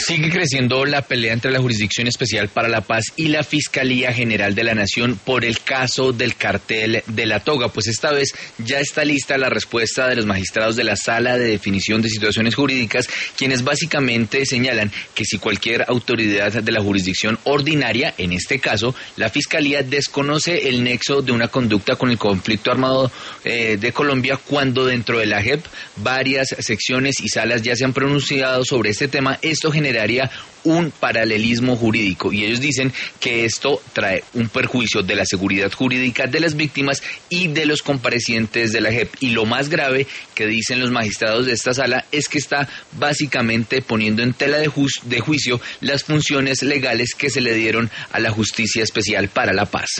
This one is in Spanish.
Sigue creciendo la pelea entre la Jurisdicción Especial para la Paz y la Fiscalía General de la Nación por el caso del cartel de la toga. Pues esta vez ya está lista la respuesta de los magistrados de la Sala de Definición de Situaciones Jurídicas, quienes básicamente señalan que si cualquier autoridad de la jurisdicción ordinaria, en este caso la Fiscalía, desconoce el nexo de una conducta con el conflicto armado de Colombia, cuando dentro de la JEP varias secciones y salas ya se han pronunciado sobre este tema, esto generaría un paralelismo jurídico, y ellos dicen que esto trae un perjuicio de la seguridad jurídica de las víctimas y de los comparecientes de la JEP. Y lo más grave que dicen los magistrados de esta sala es que está básicamente poniendo en tela de juicio las funciones legales que se le dieron a la Justicia Especial para la Paz.